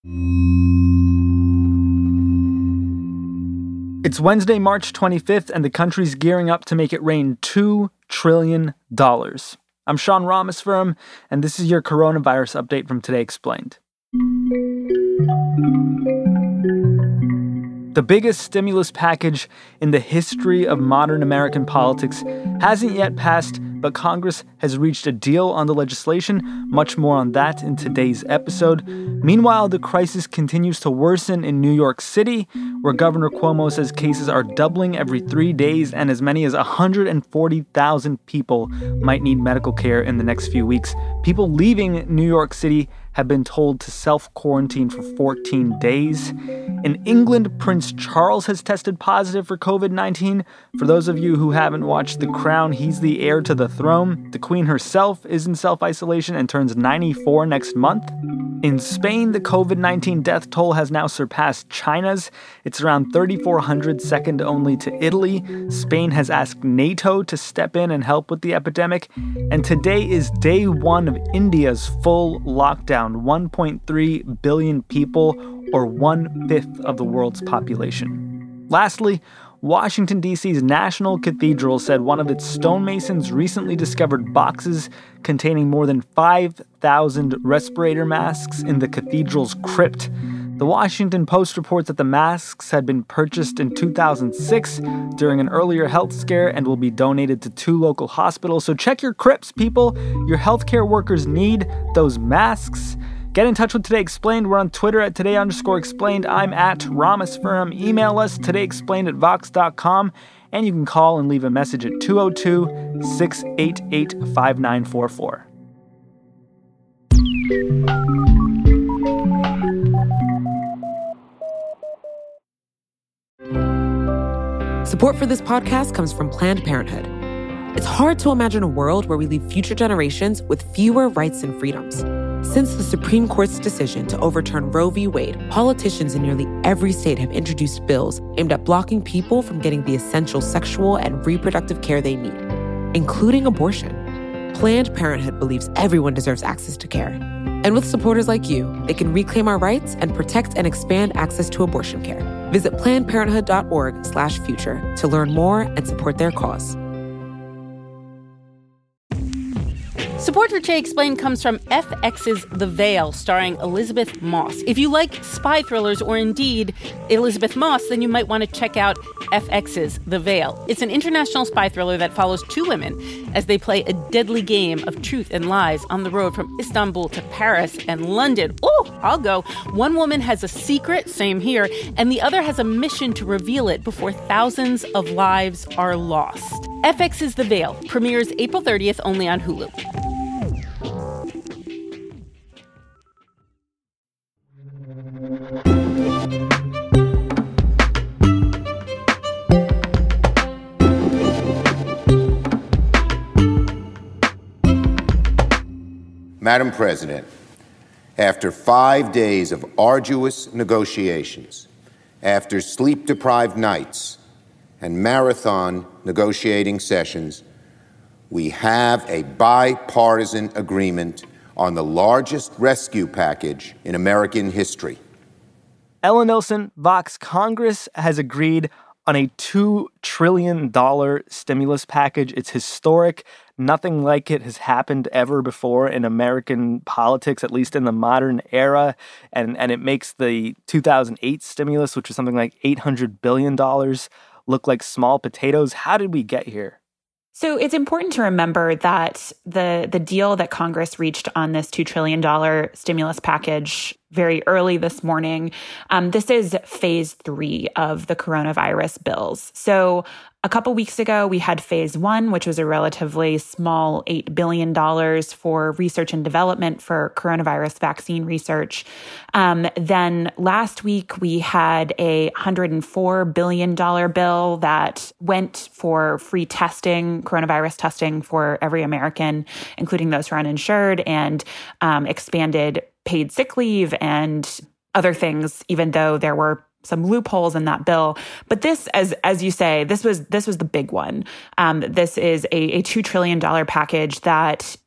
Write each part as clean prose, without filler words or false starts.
It's Wednesday, March 25th, and the country's gearing up to make it rain $2 trillion. I'm Sean Rameswaram, and this is your coronavirus update from Today Explained. The biggest stimulus package in the history of modern American politics hasn't yet passed, but Congress has reached a deal on the legislation. Much more on that in today's episode. Meanwhile, the crisis continues to worsen in New York City, where Governor Cuomo says cases are doubling every 3 days and as many as 140,000 people might need medical care in the next few weeks. People leaving New York City have been told to self-quarantine for 14 days. In England, Prince Charles has tested positive for COVID-19. For those of you who haven't watched The Crown, he's the heir to the throne. The Queen herself is in self-isolation and turns 94 next month. In Spain, the COVID-19 death toll has now surpassed China's. It's around 3,400, second only to Italy. Spain has asked NATO to step in and help with the epidemic. And today is day one of India's full lockdown. 1.3 billion people, or 1/5 of the world's population. Lastly, Washington, D.C.'s National Cathedral said one of its stonemasons recently discovered boxes containing more than 5,000 respirator masks in the cathedral's crypt. The Washington Post reports that the masks had been purchased in 2006 during an earlier health scare and will be donated to 2 local hospitals. So check your crypts, people. Your healthcare workers need those masks. Get in touch with Today Explained. We're on Twitter at Today_Explained. I'm at Rameswaram. Email us, todayexplained@vox.com. And you can call and leave a message at 202-688-5944. Support for this podcast comes from Planned Parenthood. It's hard to imagine a world where we leave future generations with fewer rights and freedoms. Since the Supreme Court's decision to overturn Roe v. Wade, politicians in nearly every state have introduced bills aimed at blocking people from getting the essential sexual and reproductive care they need, including abortion. Planned Parenthood believes everyone deserves access to care. And with supporters like you, they can reclaim our rights and protect and expand access to abortion care. Visit PlannedParenthood.org/future to learn more and support their cause. Support for Today Explained comes from FX's The Veil, starring Elizabeth Moss. If you like spy thrillers or indeed Elizabeth Moss, then you might want to check out FX's The Veil. It's an international spy thriller that follows 2 women as they play a deadly game of truth and lies on the road from Istanbul to Paris and London. Oh, I'll go. One woman has a secret, same here, and the other has a mission to reveal it before thousands of lives are lost. FX's The Veil premieres April 30th only on Hulu. Madam President, after 5 days of arduous negotiations, after sleep-deprived nights and marathon negotiating sessions, we have a bipartisan agreement on the largest rescue package in American history. Ella Nilsen, Vox. Congress has agreed on a $2 trillion stimulus package. It's historic. Nothing like it has happened ever before in American politics, at least in the modern era. And it makes the 2008 stimulus, which was something like $800 billion, look like small potatoes. How did we get here? So it's important to remember that the deal that Congress reached on this $2 trillion stimulus package very early this morning, this is phase 3 of the coronavirus bills. So a couple weeks ago, we had phase 1, which was a relatively small $8 billion for research and development for coronavirus vaccine research. Then last week, we had a $104 billion bill that went for free testing, coronavirus testing for every American, including those who are uninsured, and expanded paid sick leave and other things, even though there were some loopholes in that bill. But this, as you say, this was the big one. This is a $2 trillion package that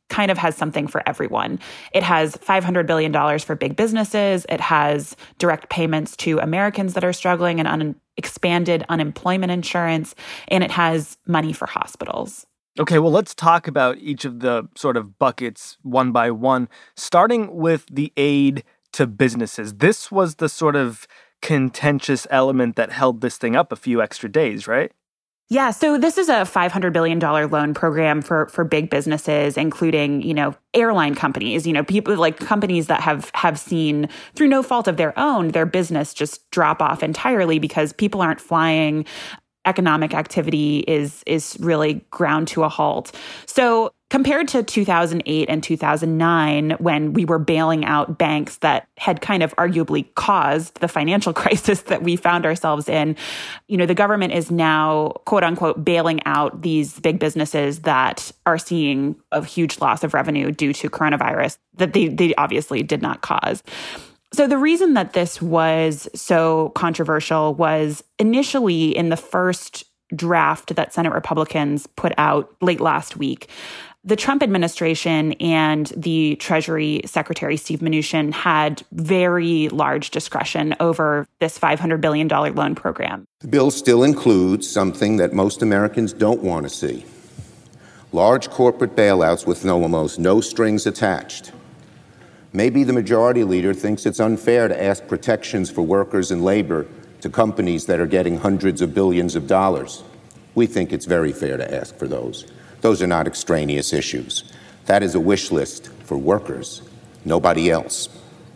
kind of has something for everyone. It has $500 billion for big businesses. It has direct payments to Americans that are struggling and expanded unemployment insurance. And it has money for hospitals. Okay, well, let's talk about each of the sort of buckets one by one, starting with the aid to businesses. This was the sort of contentious element that held this thing up a few extra days, right? Yeah, so this is a $500 billion loan program for big businesses, including, airline companies, people like companies that have seen, through no fault of their own, their business just drop off entirely because people aren't flying. Economic activity is really ground to a halt. So compared to 2008 and 2009, when we were bailing out banks that had kind of arguably caused the financial crisis that we found ourselves in, the government is now, quote unquote, bailing out these big businesses that are seeing a huge loss of revenue due to coronavirus that they obviously did not cause. So the reason that this was so controversial was initially in the first draft that Senate Republicans put out late last week, the Trump administration and the Treasury Secretary Steve Mnuchin had very large discretion over this $500 billion loan program. The bill still includes something that most Americans don't want to see: large corporate bailouts with almost no strings attached. Maybe the majority leader thinks it's unfair to ask protections for workers and labor to companies that are getting hundreds of billions of dollars. We think it's very fair to ask for those. Those are not extraneous issues. That is a wish list for workers, nobody else.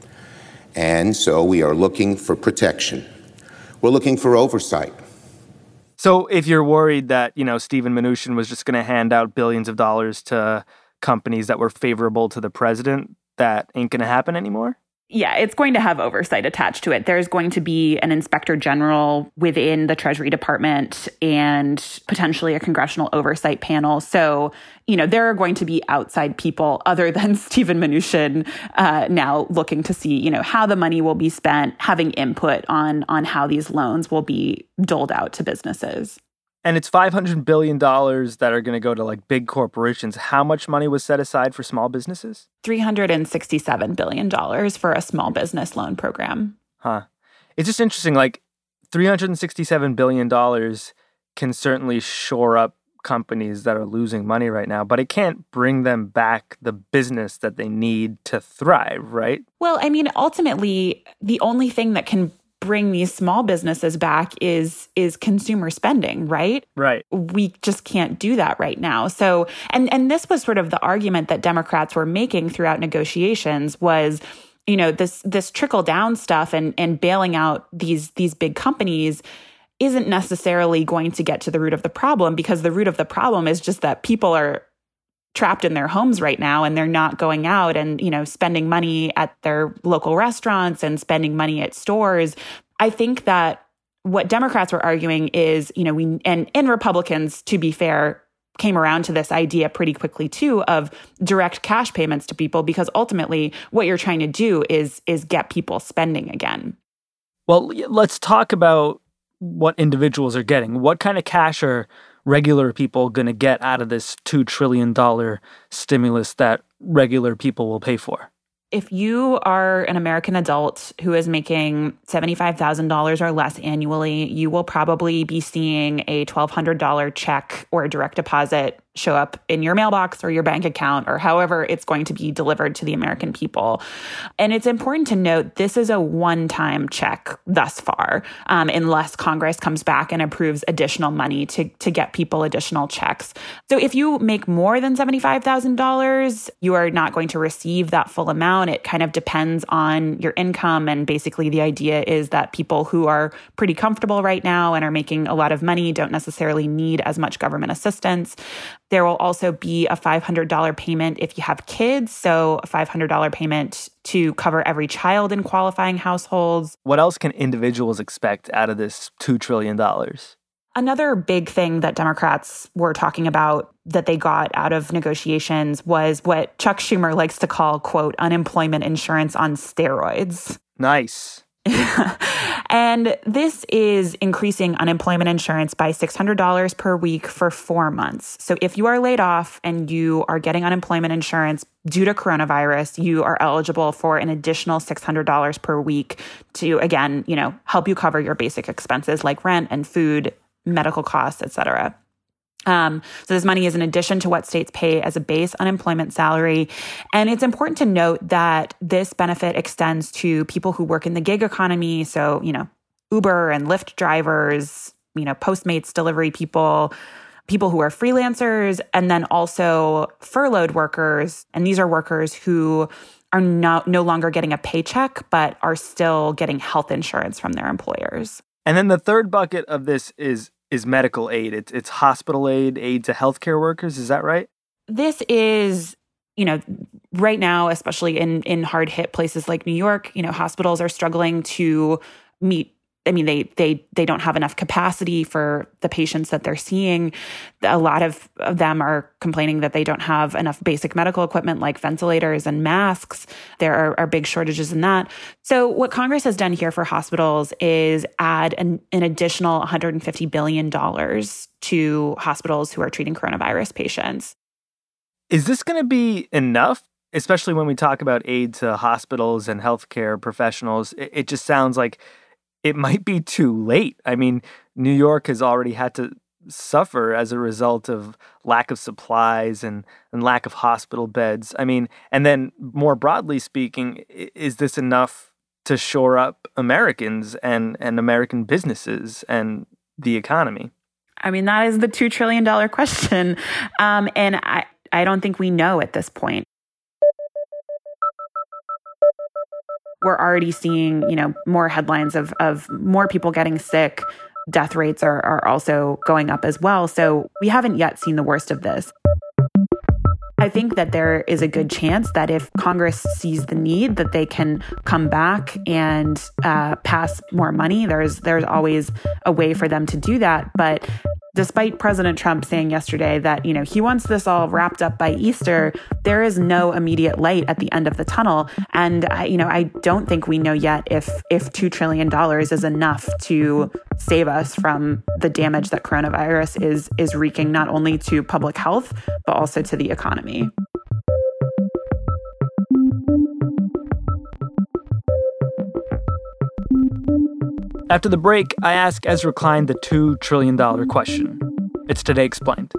And so we are looking for protection. We're looking for oversight. So if you're worried that, Steven Mnuchin was just going to hand out billions of dollars to companies that were favorable to the president, that ain't going to happen anymore? Yeah, it's going to have oversight attached to it. There's going to be an inspector general within the Treasury Department and potentially a congressional oversight panel. So, there are going to be outside people other than Steven Mnuchin now looking to see, how the money will be spent, having input on how these loans will be doled out to businesses. And it's $500 billion that are going to go to big corporations. How much money was set aside for small businesses? $367 billion for a small business loan program. Huh. It's just interesting, $367 billion can certainly shore up companies that are losing money right now, but it can't bring them back the business that they need to thrive, right? Well, ultimately, the only thing that can bring these small businesses back is consumer spending, right? Right. We just can't do that right now. So, and this was sort of the argument that Democrats were making throughout negotiations was, this trickle down stuff and bailing out these big companies isn't necessarily going to get to the root of the problem, because the root of the problem is just that people are trapped in their homes right now and they're not going out and, spending money at their local restaurants and spending money at stores. I think that what Democrats were arguing is, and Republicans, to be fair, came around to this idea pretty quickly too of direct cash payments to people, because ultimately what you're trying to do is get people spending again. Well, let's talk about what individuals are getting. What kind of cash are regular people going to get out of this $2 trillion stimulus that regular people will pay for? If you are an American adult who is making $75,000 or less annually, you will probably be seeing a $1,200 check or a direct deposit show up in your mailbox or your bank account or however it's going to be delivered to the American people. And it's important to note this is a one-time check thus far, unless Congress comes back and approves additional money to get people additional checks. So if you make more than $75,000, you are not going to receive that full amount. It kind of depends on your income. And basically the idea is that people who are pretty comfortable right now and are making a lot of money don't necessarily need as much government assistance. There will also be a $500 payment if you have kids, so a $500 payment to cover every child in qualifying households. What else can individuals expect out of this $2 trillion? Another big thing that Democrats were talking about that they got out of negotiations was what Chuck Schumer likes to call, quote, unemployment insurance on steroids. Nice. And this is increasing unemployment insurance by $600 per week for 4 months. So if you are laid off and you are getting unemployment insurance due to coronavirus, you are eligible for an additional $600 per week to, again, help you cover your basic expenses like rent and food, medical costs, et cetera. So this money is in addition to what states pay as a base unemployment salary. And it's important to note that this benefit extends to people who work in the gig economy. So, Uber and Lyft drivers, Postmates delivery people who are freelancers, and then also furloughed workers. And these are workers who are no longer getting a paycheck, but are still getting health insurance from their employers. And then the third bucket of this is medical aid. It's hospital aid to healthcare workers. Is that right? This is, right now, especially in hard hit places like New York, hospitals are struggling to meet. They don't have enough capacity for the patients that they're seeing. A lot of them are complaining that they don't have enough basic medical equipment like ventilators and masks. There are big shortages in that. So what Congress has done here for hospitals is add an additional $150 billion to hospitals who are treating coronavirus patients. Is this going to be enough? Especially when we talk about aid to hospitals and healthcare professionals, it just sounds like it might be too late. I mean, New York has already had to suffer as a result of lack of supplies and lack of hospital beds. I mean, and then more broadly speaking, is this enough to shore up Americans and American businesses and the economy? I mean, that is the $2 trillion question. And I don't think we know at this point. We're already seeing, more headlines of more people getting sick. Death rates are also going up as well. So we haven't yet seen the worst of this. I think that there is a good chance that if Congress sees the need, that they can come back and pass more money. There's always a way for them to do that. But despite President Trump saying yesterday that, he wants this all wrapped up by Easter, there is no immediate light at the end of the tunnel. And, I don't think we know yet if $2 trillion is enough to save us from the damage that coronavirus is wreaking not only to public health, but also to the economy. After the break, I ask Ezra Klein the $2 trillion question. It's Today Explained.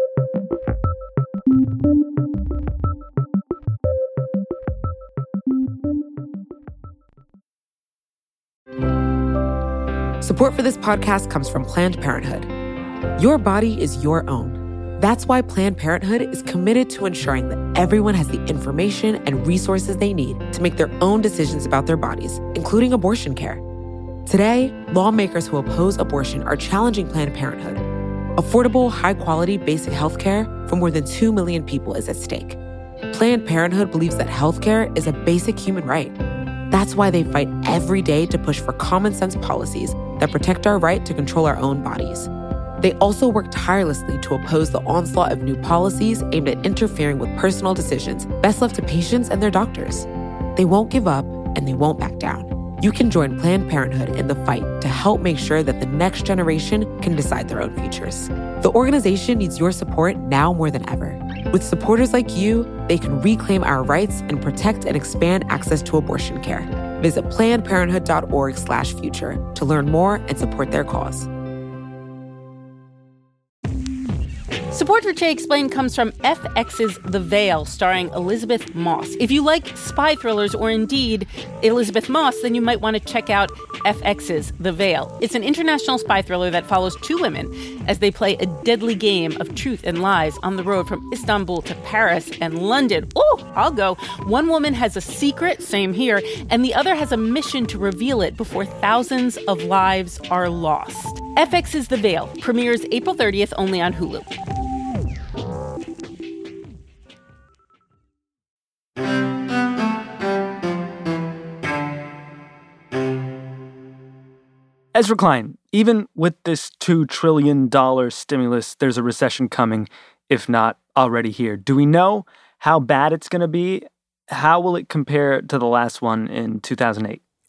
Support for this podcast comes from Planned Parenthood. Your body is your own. That's why Planned Parenthood is committed to ensuring that everyone has the information and resources they need to make their own decisions about their bodies, including abortion care. Today, lawmakers who oppose abortion are challenging Planned Parenthood. Affordable, high-quality basic health care for more than 2 million people is at stake. Planned Parenthood believes that health care is a basic human right. That's why they fight every day to push for common-sense policies that protect our right to control our own bodies. They also work tirelessly to oppose the onslaught of new policies aimed at interfering with personal decisions best left to patients and their doctors. They won't give up, and they won't back down. You can join Planned Parenthood in the fight to help make sure that the next generation can decide their own futures. The organization needs your support now more than ever. With supporters like you, they can reclaim our rights and protect and expand access to abortion care. Visit PlannedParenthood.org/future to learn more and support their cause. Support for Che Explained comes from FX's The Veil, starring Elizabeth Moss. If you like spy thrillers or indeed Elizabeth Moss, then you might want to check out FX's The Veil. It's an international spy thriller that follows two women as they play a deadly game of truth and lies on the road from Istanbul to Paris and London. Oh, I'll go. One woman has a secret, same here, and the other has a mission to reveal it before thousands of lives are lost. FX's The Veil premieres April 30th only on Hulu. Ezra Klein, even with this $2 trillion stimulus, there's a recession coming, if not already here. Do we know how bad it's going to be? How will it compare to the last one in 2008?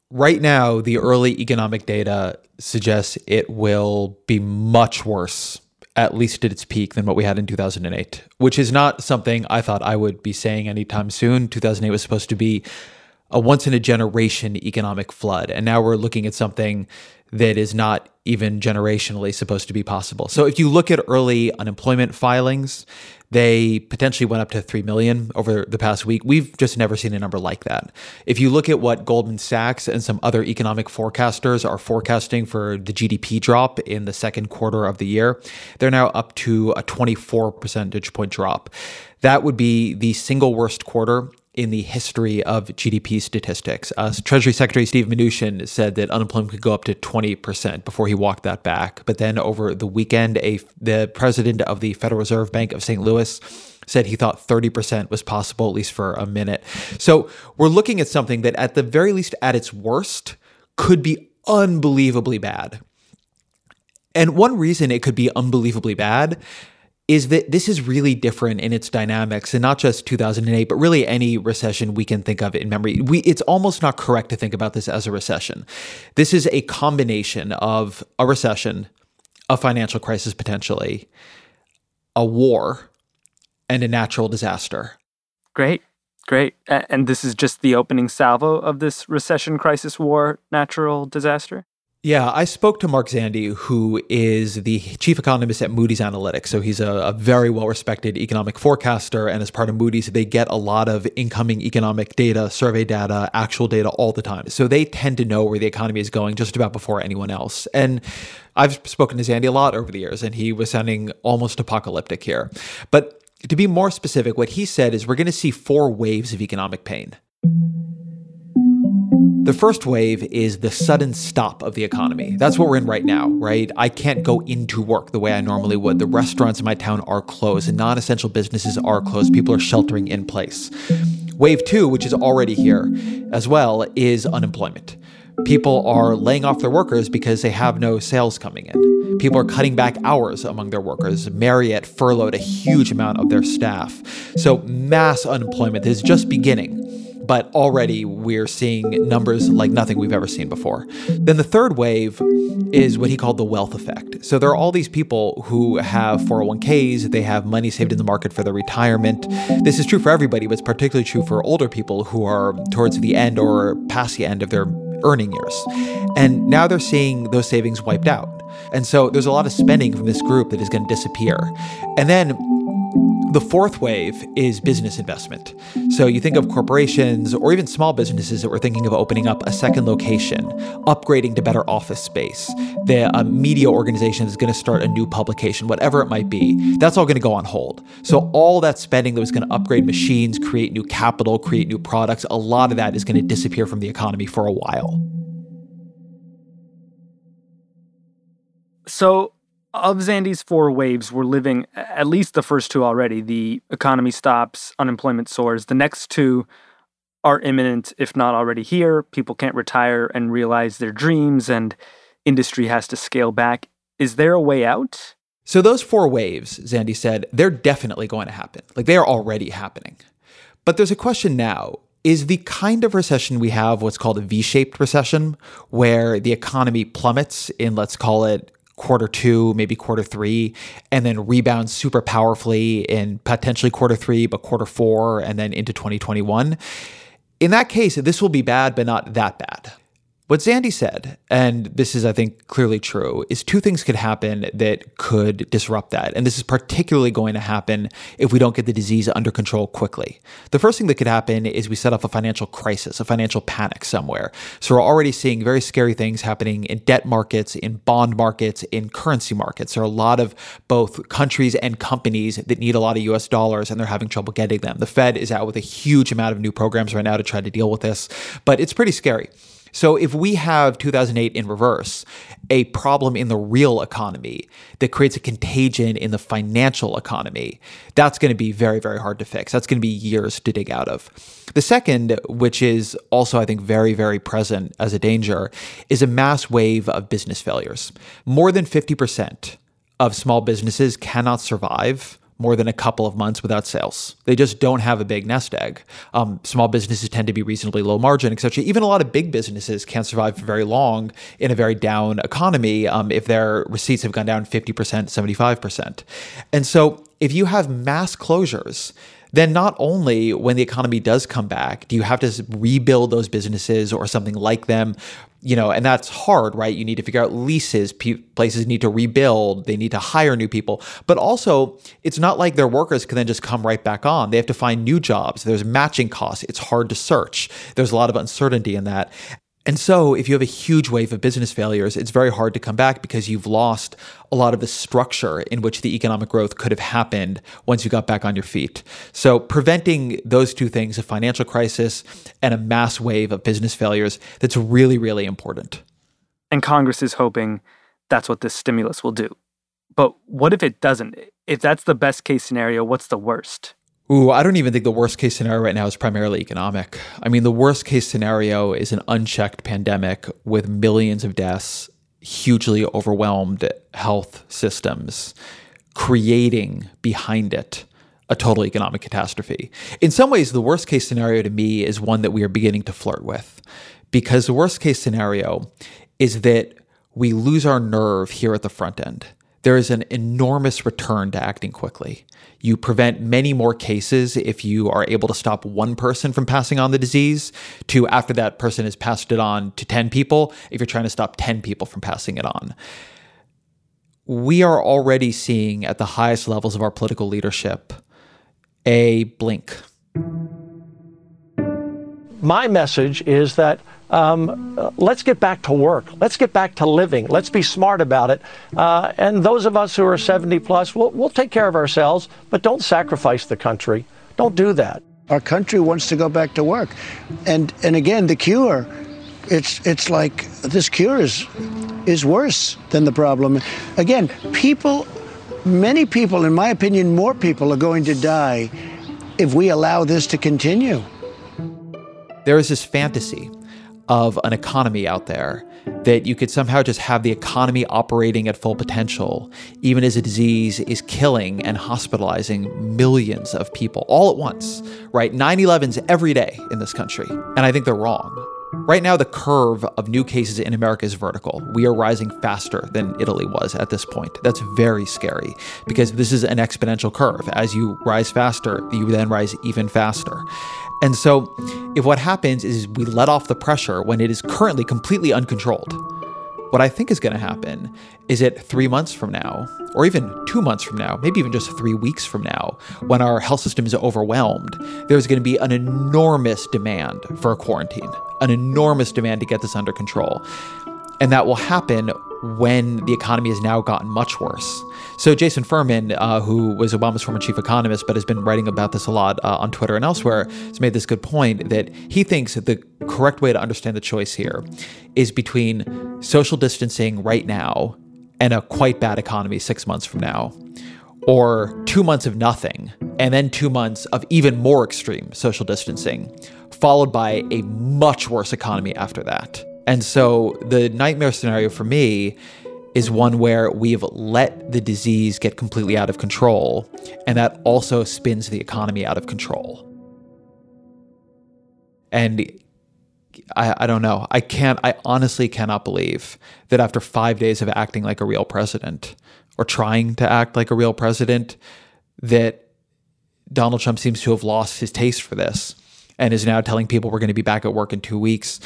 Right now, the early economic data suggests it will be much worse, at least at its peak, than what we had in 2008, which is not something I thought I would be saying anytime soon. 2008 was supposed to be a once-in-a-generation economic flood, and now we're looking at something that is not even generationally supposed to be possible. So if you look at early unemployment filings, they potentially went up to 3 million over the past week. We've just never seen a number like that. If you look at what Goldman Sachs and some other economic forecasters are forecasting for the GDP drop in the second quarter of the year, they're now up to a 24 percentage point drop. That would be the single worst quarter in the history of GDP statistics. Treasury Secretary Steve Mnuchin said that unemployment could go up to 20% before he walked that back. But then over the weekend, the president of the Federal Reserve Bank of St. Louis said he thought 30% was possible, at least for a minute. So we're looking at something that at the very least at its worst could be unbelievably bad. And one reason it could be unbelievably bad is that this is really different in its dynamics, and not just 2008, but really any recession we can think of in memory. It's almost not correct to think about this as a recession. This is a combination of a recession, a financial crisis potentially, a war, and a natural disaster. Great. And this is just the opening salvo of this recession, crisis, war, natural disaster? Yeah, I spoke to Mark Zandi, who is the chief economist at Moody's Analytics. So he's a very well-respected economic forecaster. And as part of Moody's, they get a lot of incoming economic data, survey data, actual data all the time. So they tend to know where the economy is going just about before anyone else. And I've spoken to Zandi a lot over the years, and he was sounding almost apocalyptic here. But to be more specific, what he said is we're going to see 4 waves of economic pain. The first wave is the sudden stop of the economy. That's what we're in right now, right? I can't go into work the way I normally would. The restaurants in my town are closed and non-essential businesses are closed. People are sheltering in place. Wave 2, which is already here as well, is unemployment. People are laying off their workers because they have no sales coming in. People are cutting back hours among their workers. Marriott furloughed a huge amount of their staff. So mass unemployment is just beginning. But already we're seeing numbers like nothing we've ever seen before. Then the third wave is what he called the wealth effect. So there are all these people who have 401ks, they have money saved in the market for their retirement. This is true for everybody, but it's particularly true for older people who are towards the end or past the end of their earning years. And now they're seeing those savings wiped out. And so there's a lot of spending from this group that is going to disappear. And then the fourth wave is business investment. So you think of corporations or even small businesses that were thinking of opening up a second location, upgrading to better office space. The media organization is going to start a new publication, whatever it might be. That's all going to go on hold. So all that spending that was going to upgrade machines, create new capital, create new products, a lot of that is going to disappear from the economy for a while. So of Zandi's 4 waves, we're living at least the first 2 already. The economy stops, unemployment soars. The next 2 are imminent, if not already here. People can't retire and realize their dreams, and industry has to scale back. Is there a way out? So those 4 waves, Zandi said, they're definitely going to happen. Like, they are already happening. But there's a question now. Is the kind of recession we have what's called a V-shaped recession, where the economy plummets in, let's call it, quarter 2, maybe quarter 3, and then rebounds super powerfully in potentially quarter 3, but quarter 4, and then into 2021. In that case, this will be bad, but not that bad. What Zandi said, and this is, I think, clearly true, is 2 things could happen that could disrupt that. And this is particularly going to happen if we don't get the disease under control quickly. The first thing that could happen is we set off a financial crisis, a financial panic somewhere. So we're already seeing very scary things happening in debt markets, in bond markets, in currency markets. There are a lot of both countries and companies that need a lot of US dollars, and they're having trouble getting them. The Fed is out with a huge amount of new programs right now to try to deal with this, but it's pretty scary. So if we have 2008 in reverse, a problem in the real economy that creates a contagion in the financial economy, that's going to be very, very hard to fix. That's going to be years to dig out of. The second, which is also, I think, very, very present as a danger, is a mass wave of business failures. More than 50% of small businesses cannot survive more than a couple of months without sales. They just don't have a big nest egg. Small businesses tend to be reasonably low margin, etc. Even a lot of big businesses can't survive for very long in a very down economy if their receipts have gone down 50%, 75%. And so if you have mass closures, then not only when the economy does come back, do you have to rebuild those businesses or something like them, and that's hard, right? You need to figure out leases, places need to rebuild, they need to hire new people. But also, it's not like their workers can then just come right back on. They have to find new jobs. There's matching costs. It's hard to search. There's a lot of uncertainty in that. And so if you have a huge wave of business failures, it's very hard to come back because you've lost a lot of the structure in which the economic growth could have happened once you got back on your feet. So preventing those two things, a financial crisis and a mass wave of business failures, that's really, really important. And Congress is hoping that's what this stimulus will do. But what if it doesn't? If that's the best case scenario, what's the worst? I don't even think the worst case scenario right now is primarily economic. I mean, the worst case scenario is an unchecked pandemic with millions of deaths, hugely overwhelmed health systems, creating behind it a total economic catastrophe. In some ways, the worst case scenario to me is one that we are beginning to flirt with, because the worst case scenario is that we lose our nerve here at the front end. There is an enormous return to acting quickly. You prevent many more cases if you are able to stop one person from passing on the disease to after that person has passed it on to 10 people, if you're trying to stop 10 people from passing it on. We are already seeing at the highest levels of our political leadership a blink. My message is that let's get back to work. Let's get back to living. Let's be smart about it. And those of us who are 70 plus, we'll take care of ourselves, but don't sacrifice the country. Don't do that. Our country wants to go back to work. And again, the cure, it's like this cure is worse than the problem. Again, many people, in my opinion, more people are going to die if we allow this to continue. There is this fantasy of an economy out there that you could somehow just have the economy operating at full potential, even as a disease is killing and hospitalizing millions of people all at once, right? 9/11s every day in this country. And I think they're wrong. Right now, the curve of new cases in America is vertical. We are rising faster than Italy was at this point. That's very scary because this is an exponential curve. As you rise faster, you then rise even faster. And so if what happens is we let off the pressure when it is currently completely uncontrolled, what I think is going to happen is that 3 months from now, or even 2 months from now, maybe even just 3 weeks from now, when our health system is overwhelmed, there's going to be an enormous demand for a quarantine, an enormous demand to get this under control. And that will happen when the economy has now gotten much worse. So Jason Furman, who was Obama's former chief economist, but has been writing about this a lot on Twitter and elsewhere, has made this good point that he thinks that the correct way to understand the choice here is between social distancing right now and a quite bad economy 6 months from now, or 2 months of nothing, and then 2 months of even more extreme social distancing, followed by a much worse economy after that. And so the nightmare scenario for me is one where we've let the disease get completely out of control, and that also spins the economy out of control. And I don't know. I honestly cannot believe that after 5 days of acting like a real president, or trying to act like a real president, that Donald Trump seems to have lost his taste for this and is now telling people we're going to be back at work in 2 weeks.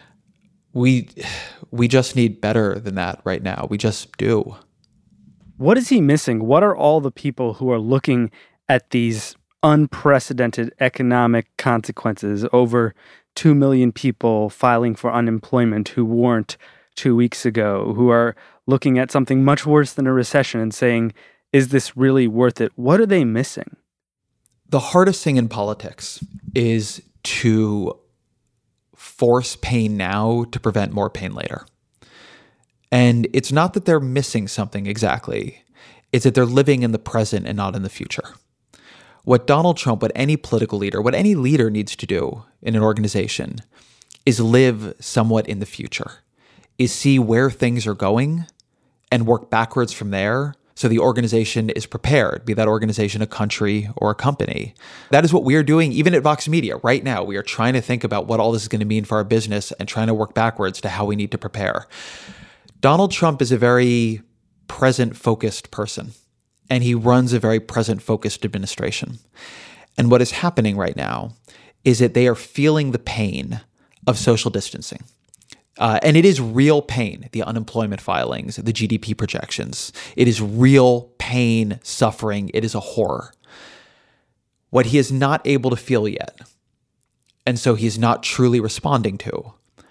We just need better than that right now. We just do. What is he missing? What are all the people who are looking at these unprecedented economic consequences, over 2 million people filing for unemployment who weren't 2 weeks ago, who are looking at something much worse than a recession and saying, is this really worth it? What are they missing? The hardest thing in politics is to force pain now to prevent more pain later. And it's not that they're missing something exactly. It's that they're living in the present and not in the future. What Donald Trump, what any political leader, what any leader needs to do in an organization is live somewhat in the future, is see where things are going and work backwards from there So the organization is prepared, be that organization a country or a company. That is what we are doing even at Vox Media right now. We are trying to think about what all this is going to mean for our business and trying to work backwards to how we need to prepare. Donald Trump is a very present-focused person, and he runs a very present-focused administration. And what is happening right now is that they are feeling the pain of social distancing. And it is real pain, the unemployment filings, the GDP projections. It is real pain, suffering. It is a horror. What he is not able to feel yet, and so he's not truly responding to,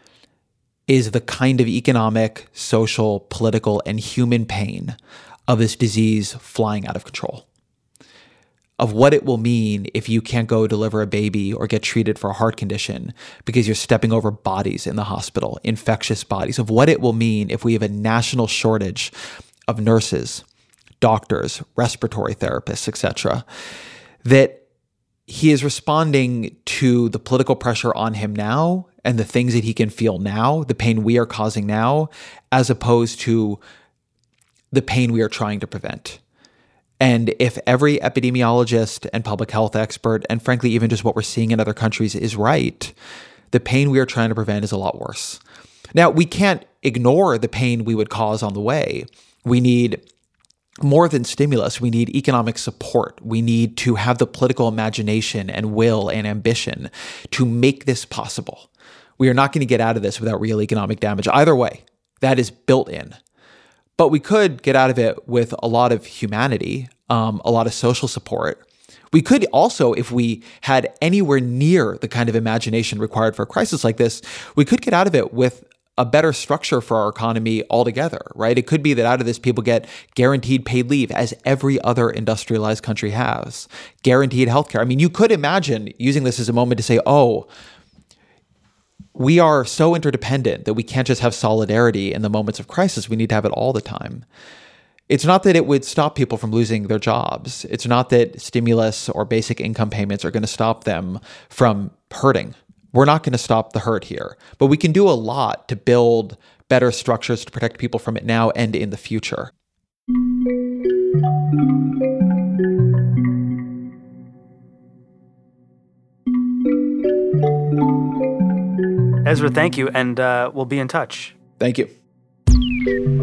is the kind of economic, social, political, and human pain of this disease flying out of control. Of what it will mean if you can't go deliver a baby or get treated for a heart condition because you're stepping over bodies in the hospital, infectious bodies, of what it will mean if we have a national shortage of nurses, doctors, respiratory therapists, etc., that he is responding to the political pressure on him now and the things that he can feel now, the pain we are causing now, as opposed to the pain we are trying to prevent. And if every epidemiologist and public health expert, and frankly, even just what we're seeing in other countries is right, the pain we are trying to prevent is a lot worse. Now, we can't ignore the pain we would cause on the way. We need more than stimulus. We need economic support. We need to have the political imagination and will and ambition to make this possible. We are not going to get out of this without real economic damage. Either way, that is built in. But we could get out of it with a lot of humanity, a lot of social support. We could also, if we had anywhere near the kind of imagination required for a crisis like this, we could get out of it with a better structure for our economy altogether, right? It could be that out of this, people get guaranteed paid leave, as every other industrialized country has, guaranteed healthcare. I mean, you could imagine using this as a moment to say, oh, we are so interdependent that we can't just have solidarity in the moments of crisis. We need to have it all the time. It's not that it would stop people from losing their jobs. It's not that stimulus or basic income payments are going to stop them from hurting. We're not going to stop the hurt here. But we can do a lot to build better structures to protect people from it now and in the future. Ezra, thank you, and we'll be in touch. Thank you.